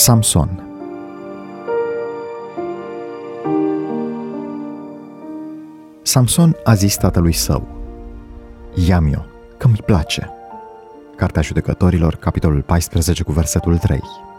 Samson. Samson a zis tatălui său: ia-mi-o, că mi place. Cartea Judecătorilor, capitolul 14, cu versetul 3.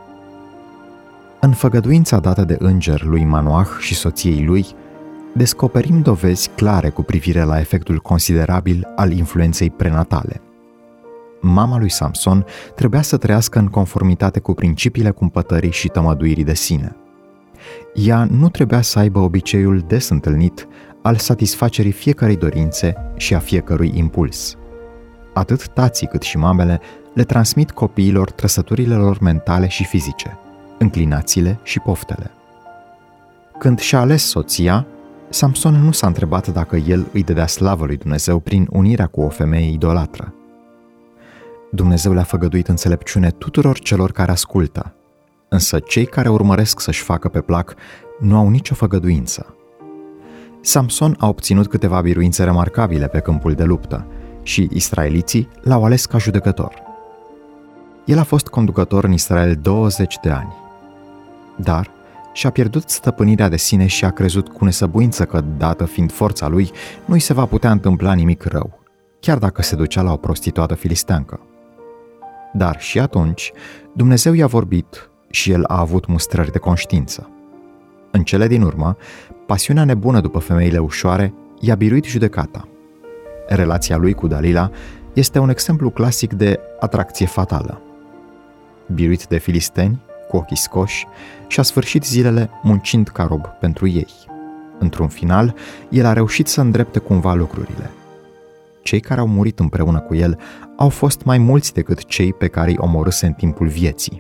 În făgăduința dată de înger lui Manoah și soției lui, descoperim dovezi clare cu privire la efectul considerabil al influenței prenatale. Mama lui Samson trebuia să trăiască în conformitate cu principiile cumpătării și tămăduirii de sine. Ea nu trebuia să aibă obiceiul des întâlnit al satisfacerii fiecărei dorințe și a fiecărui impuls. Atât tații cât și mamele le transmit copiilor trăsăturile lor mentale și fizice, înclinațiile și poftele. Când și-a ales soția, Samson nu s-a întrebat dacă el îi dădea slavă lui Dumnezeu prin unirea cu o femeie idolatră. Dumnezeu le-a făgăduit înțelepciune tuturor celor care ascultă, însă cei care urmăresc să-și facă pe plac nu au nicio făgăduință. Samson a obținut câteva biruințe remarcabile pe câmpul de luptă și israeliții l-au ales ca judecător. El a fost conducător în Israel 20 de ani, dar și-a pierdut stăpânirea de sine și a crezut cu nesăbuință că, dată fiind forța lui, nu-i se va putea întâmpla nimic rău, chiar dacă se ducea la o prostituată filisteancă. Dar și atunci, Dumnezeu i-a vorbit și el a avut mustrări de conștiință. În cele din urmă, pasiunea nebună după femeile ușoare i-a biruit judecata. Relația lui cu Dalila este un exemplu clasic de atracție fatală. Biruit de filisteni, cu ochii scoși, și-a sfârșit zilele muncind ca rob pentru ei. Într-un final, el a reușit să îndrepte cumva lucrurile. Cei care au murit împreună cu el au fost mai mulți decât cei pe care îi omorâse în timpul vieții.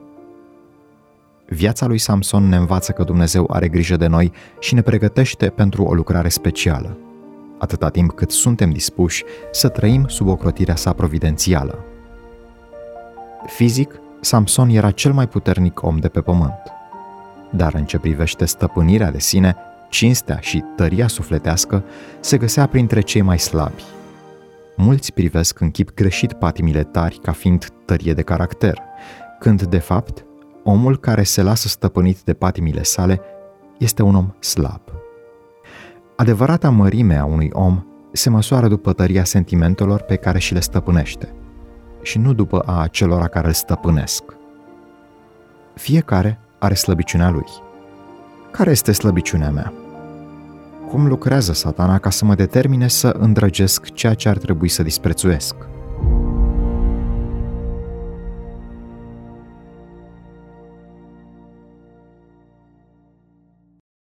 Viața lui Samson ne învață că Dumnezeu are grijă de noi și ne pregătește pentru o lucrare specială, atâta timp cât suntem dispuși să trăim sub ocrotirea sa providențială. Fizic, Samson era cel mai puternic om de pe pământ, dar în ce privește stăpânirea de sine, cinstea și tăria sufletească se găsea printre cei mai slabi. Mulți privesc în chip greșit patimile tari ca fiind tărie de caracter, când, de fapt, omul care se lasă stăpânit de patimile sale este un om slab. Adevărata mărime a unui om se măsoară după tăria sentimentelor pe care și le stăpânește și nu după a acelora care îl stăpânesc. Fiecare are slăbiciunea lui. Care este slăbiciunea mea? Cum lucrează Satana ca să mă determine să îndrăgesc ceea ce ar trebui să disprețuiesc?